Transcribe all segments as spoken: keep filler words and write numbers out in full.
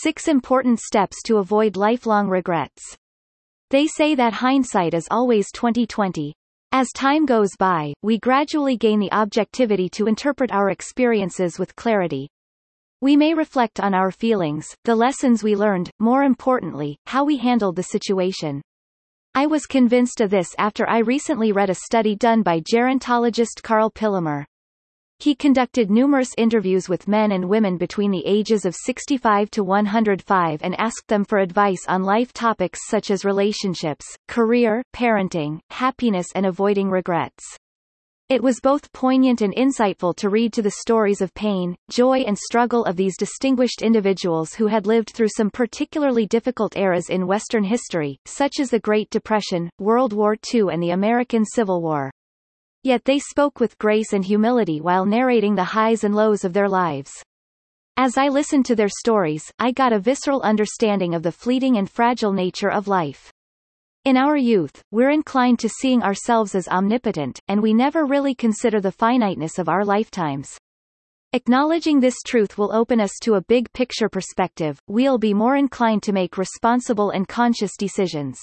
Six important steps to avoid lifelong regrets. They say that hindsight is always twenty twenty. As time goes by, we gradually gain the objectivity to interpret our experiences with clarity. We may reflect on our feelings, the lessons we learned, more importantly, how we handled the situation. I was convinced of this after I recently read a study done by gerontologist Karl Pillemer. He conducted numerous interviews with men and women between the ages of sixty-five to one hundred five and asked them for advice on life topics such as relationships, career, parenting, happiness and avoiding regrets. It was both poignant and insightful to read to the stories of pain, joy and struggle of these distinguished individuals who had lived through some particularly difficult eras in Western history, such as the Great Depression, World War Two and the American Civil War. Yet they spoke with grace and humility while narrating the highs and lows of their lives. As I listened to their stories, I got a visceral understanding of the fleeting and fragile nature of life. In our youth, we're inclined to seeing ourselves as omnipotent, and we never really consider the finiteness of our lifetimes. Acknowledging this truth will open us to a big-picture perspective. We'll be more inclined to make responsible and conscious decisions.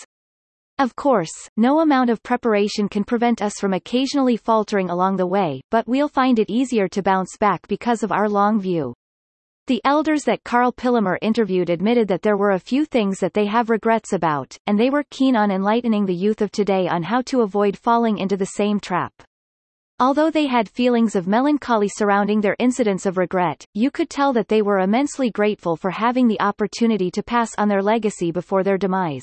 Of course, no amount of preparation can prevent us from occasionally faltering along the way, but we'll find it easier to bounce back because of our long view. The elders that Karl Pillemer interviewed admitted that there were a few things that they have regrets about, and they were keen on enlightening the youth of today on how to avoid falling into the same trap. Although they had feelings of melancholy surrounding their incidents of regret, you could tell that they were immensely grateful for having the opportunity to pass on their legacy before their demise.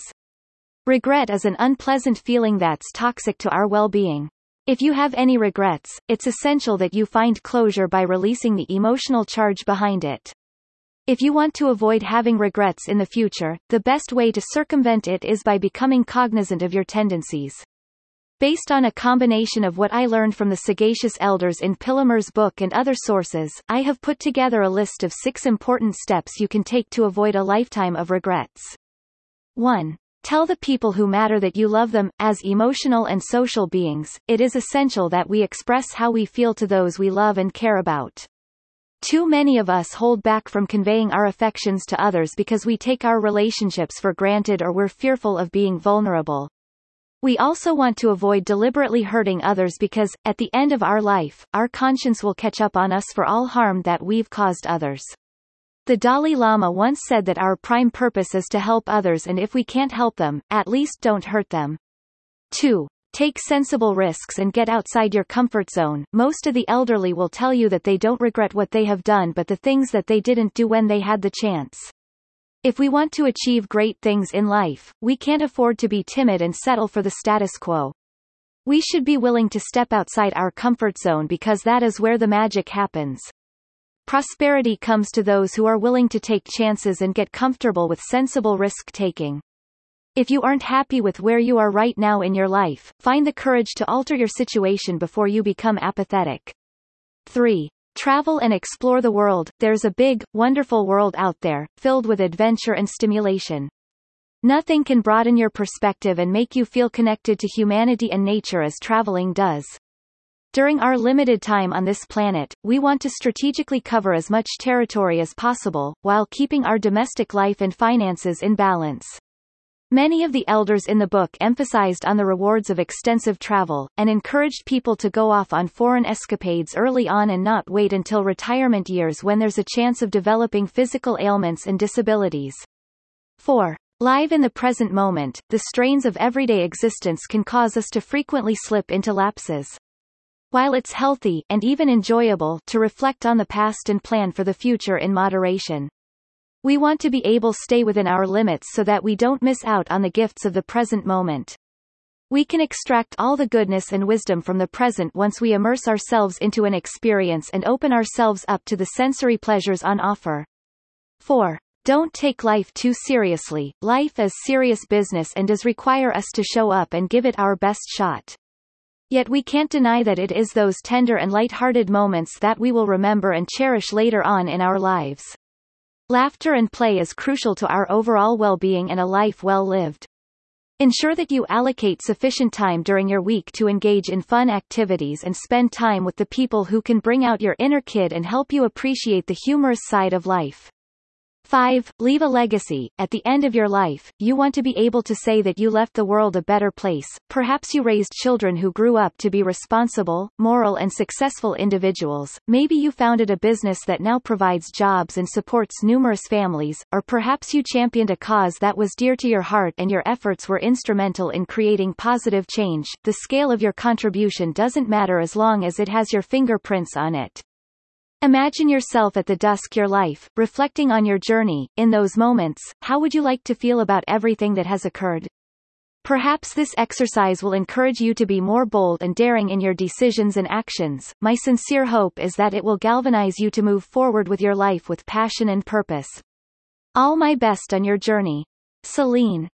Regret is an unpleasant feeling that's toxic to our well-being. If you have any regrets, it's essential that you find closure by releasing the emotional charge behind it. If you want to avoid having regrets in the future, the best way to circumvent it is by becoming cognizant of your tendencies. Based on a combination of what I learned from the sagacious elders in Pillemer's book and other sources, I have put together a list of six important steps you can take to avoid a lifetime of regrets. one. Tell the people who matter that you love them. As emotional and social beings, it is essential that we express how we feel to those we love and care about. Too many of us hold back from conveying our affections to others because we take our relationships for granted or we're fearful of being vulnerable. We also want to avoid deliberately hurting others because, at the end of our life, our conscience will catch up on us for all harm that we've caused others. The Dalai Lama once said that our prime purpose is to help others, and if we can't help them, at least don't hurt them. two. Take sensible risks and get outside your comfort zone. Most of the elderly will tell you that they don't regret what they have done but the things that they didn't do when they had the chance. If we want to achieve great things in life, we can't afford to be timid and settle for the status quo. We should be willing to step outside our comfort zone because that is where the magic happens. Prosperity comes to those who are willing to take chances and get comfortable with sensible risk-taking. If you aren't happy with where you are right now in your life, find the courage to alter your situation before you become apathetic. three. Travel and explore the world. There's a big, wonderful world out there, filled with adventure and stimulation. Nothing can broaden your perspective and make you feel connected to humanity and nature as traveling does. During our limited time on this planet, we want to strategically cover as much territory as possible, while keeping our domestic life and finances in balance. Many of the elders in the book emphasized on the rewards of extensive travel, and encouraged people to go off on foreign escapades early on and not wait until retirement years when there's a chance of developing physical ailments and disabilities. four. Live in the present moment. The strains of everyday existence can cause us to frequently slip into lapses. While it's healthy, and even enjoyable, to reflect on the past and plan for the future in moderation, we want to be able to stay within our limits so that we don't miss out on the gifts of the present moment. We can extract all the goodness and wisdom from the present once we immerse ourselves into an experience and open ourselves up to the sensory pleasures on offer. four. Don't take life too seriously. Life is serious business and does require us to show up and give it our best shot. Yet we can't deny that it is those tender and light-hearted moments that we will remember and cherish later on in our lives. Laughter and play is crucial to our overall well-being and a life well lived. Ensure that you allocate sufficient time during your week to engage in fun activities and spend time with the people who can bring out your inner kid and help you appreciate the humorous side of life. five. Leave a legacy. At the end of your life, you want to be able to say that you left the world a better place. Perhaps you raised children who grew up to be responsible, moral and successful individuals. Maybe you founded a business that now provides jobs and supports numerous families, or perhaps you championed a cause that was dear to your heart and your efforts were instrumental in creating positive change. The scale of your contribution doesn't matter as long as it has your fingerprints on it. Imagine yourself at the dusk your life, reflecting on your journey. In those moments, how would you like to feel about everything that has occurred? Perhaps this exercise will encourage you to be more bold and daring in your decisions and actions. My sincere hope is that it will galvanize you to move forward with your life with passion and purpose. All my best on your journey. Celine.